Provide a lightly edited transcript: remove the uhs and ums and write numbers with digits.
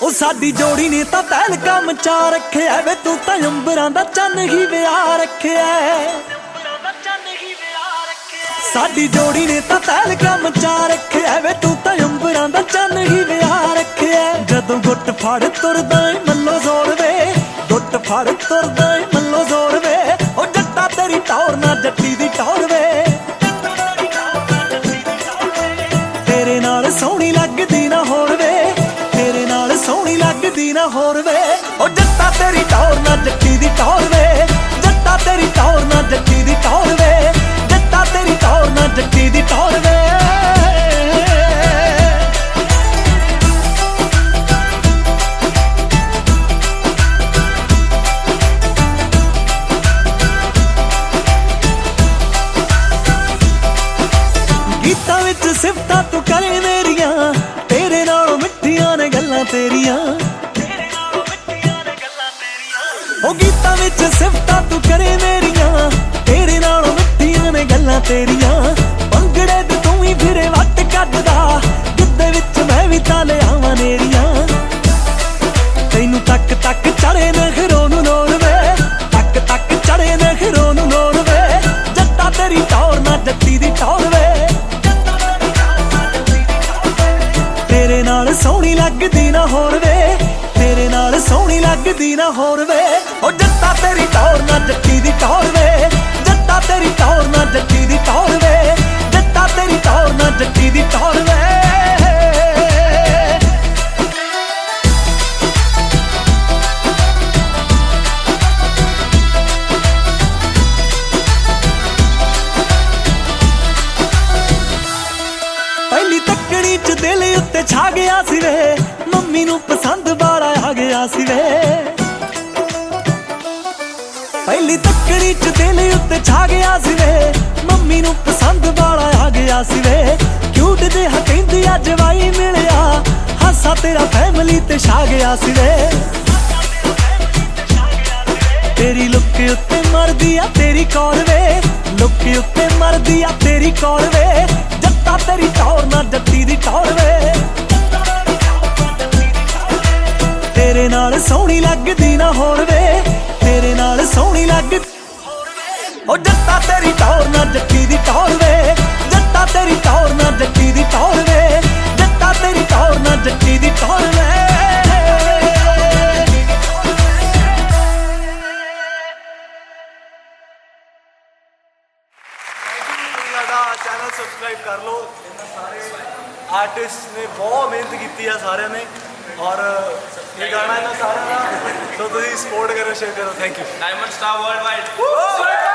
ਉਹ ਸਾਡੀ ਜੋੜੀ ਨੇ ਤਾਂ ਤਹਿਲਕਾ ਮਚਾ ਰੱਖਿਆ ਵੇ, ਤੂੰ ਤਾਂ ਅੰਬਰਾਂ ਦਾ ਚੰਨ ਹੀ ਵਿਆਹ ਰੱਖਿਆ। ਸਾਡੀ ਜੋੜੀ ਨੇ ਤਾਂ ਤਹਿਲਕਾ ਮਚਾ ਰੱਖਿਆ ਵੇ, ਤੂੰ ਤਾਂ ਅੰਬਰਾਂ ਦਾ ਚੰਨ ਹੀ ਵਿਆਹ ਰੱਖਿਆ। ਜਦੋਂ ਗੁੱਟ ਫੜ ਤੁਰਦਾ ਏ ਮੱਲੋ ਜ਼ੋਰ ਵੇ, ਗੁੱਟ ਫੜ ਤੁਰਦਾ ਏ ਮੱਲੋ ਜ਼ੋਰ ਵੇ। ਉਹ ਜੱਟਾ ਤੇਰੀ ਟੌਰ ਨਾ ਜੱਟੀ ਦੀ ਟੌਰ ਵੇ, ਤੇਰੇ ਨਾਲ ਸੋਹਣੀ ਲੱਗਦੀ ਨਾ ਹੋਰ ਵੇ, ਤੇਰੇ ਨਾਲ ਸੋਹਣੀ ਲੱਗਦੀ ਨਾ ਹੋਰ ਵੇ। ਉਹ ਜੱਟਾ ਤੇਰੀ ਟੌਰ ਨਾ ਜੱਟੀ ਦੀ ਟੌਰ ਵੇ, ਜੱਟਾ ਤੇਰੀ ਟੌਰ ਨਾ ਜੱਟੀ ਦੀ ਟੌਰ ਵੇ, ਜੱਟਾ ਤੇਰੀ ਟੌਰ ਨਾ ਜੱਟੀ ਦੀ ਟੌਰ ਵੇ। ਗੀਤਾਂ ਵਿੱਚ ਸਿਫਤਾਂ ਤੂੰ ਕਰੇ ਮੇਰੀਆਂ, ਤੇਰੇ ਨਾਲੋਂ ਮਿੱਠੀਆਂ ਨੇ ਗੱਲਾਂ ਤੇਰੀਆਂ। ਉਹ ਗੀਤਾਂ ਵਿੱਚ ਸਿਫਤਾਂ ਤੂੰ ਕਰੇ ਮੇਰੀਆਂ, ਤੇਰੇ ਨਾਲੋਂ ਮਿੱਠੀਆਂ ਨੇ ਗੱਲਾਂ ਤੇਰੀਆਂ। ਭੰਗੜੇ ਤੇ ਤੂੰ ਹੀ ਫਿਰੇ ਵੱਟ ਕੱਢਦਾ, ਗਿੱਧੇ ਵਿੱਚ ਮੈਂ ਵੀ ਤਾਂ ਲਿਆਵਾਂ ਨੇਰੀਆਂ। ਤੈਨੂੰ ਤੱਕ ਤੱਕ ਚੜੇ ਨਖਰੋਂ ਨੂੰ ਲੋੜ ਵੇ, ਤੱਕ ਤੱਕ ਚੜੇ ਨਖਰੋਂ ਨੂੰ ਲੋੜ ਵੇ। ਜੱਟਾ ਤੇਰੀ ਟੌਰ ਨਾ ਜੱਟੀ ਦੀ ਟੌਰ ਵੇ, ਤੇਰੇ ਨਾਲ ਸੋਹਣੀ ਲੱਗਦੀ ਨਾ ਹੋਰ ਵੇ, ਤੇਰੇ ਨਾਲ ਸੋਹਣੀ ਲੱਗਦੀ ਨਾ ਹੋਰ ਵੇ। ਉਹ ਜੱਟਾ ਤੇਰੀ ਟੌਰ ਨਾ ਜੱਟੀ ਦੀ ਟੌਰ ਵੇ, ਜੱਟਾ ਤੇਰੀ ਟੌਰ ਨਾ ਜੱਟੀ ਦੀ ਟੌਰ ਵੇ, ਜੱਟਾ ਤੇਰੀ ਟੌਰ ਨਾ ਜੱਟੀ ਦੀ ਟੌਰ ਵੇ। ਪਹਿਲੀ ਤੱਕਣੀ ਚ ਦਿਲ ਉੱਤੇ ਛਾ ਗਿਆ ਸੀ ਵੇ, ਮੰਮੀ ਨੂੰ ਪਸੰਦ ਵਾਲਾ ਆ ਗਿਆ ਸੀ ਵੇ। ਪਹਿਲੀ ਤੱਕਣੀ ਚ ਦਿਲ ਉੱਤੇ ਛਾ ਗਿਆ ਸੀ ਵੇ, ਮੰਮੀ ਨੂੰ ਪਸੰਦ ਵਾਲਾ ਆ ਗਿਆ ਸੀ ਵੇ। ਕਿਊਟ ਜਿਹਾ ਕਹਿੰਦੀ ਅੱਜ ਵਾਈ ਮਿਲਿਆ, ਹਾਸਾ ਤੇਰਾ ਫੈਮਲੀ ਤੇ ਛਾ ਗਿਆ ਸੀ ਵੇ। ਤੇਰੀ ਲੁੱਕ ਉੱਤੇ ਮਰਦੀ ਆ ਤੇਰੀ ਕੌਰ ਵੇ, ਲੁੱਕ ਉੱਤੇ ਮਰਦੀ ਆ ਤੇਰੀ ਕੌਰ ਵੇ। ਜੱਟਾ ਤੇਰੀ ਟੌਰ ਨਾ ਜੱਟੀ ਦੀ ਟੌਰ ਵੇ, ਤੇਰੇ ਨਾਲ ਸੋਹਣੀ ਲੱਗਦੀ ਨਾ ਹੋਰ ਵੇ, ਤੇਰੇ ਨਾਲ ਸੋਹਣੀ ਲੱਗਦੀ। ਉਹ ਜੱਟਾ ਤੇਰੀ ਟੌਰ ਨਾ ਜੱਟੀ ਦੀ ਟੌਰ ਵੇ, ਜੱਟਾ ਤੇਰੀ ਟੌਰ ਨਾ ਜੱਟੀ ਦੀ ਟੌਰ ਵੇ, ਜੱਟਾ ਤੇਰੀ ਟੌਰ ਨਾ ਜੱਟੀ ਦੀ ਟੌਰ ਵੇ। चैनल सबसक्राइब कर लो। सारे आर्टिस्ट ने बहुत मेहनत की है सारे ने, और ये गाना है ना सारा, तो तुम सपोर्ट करो, शेयर करो। Thank you. Diamond star world wide.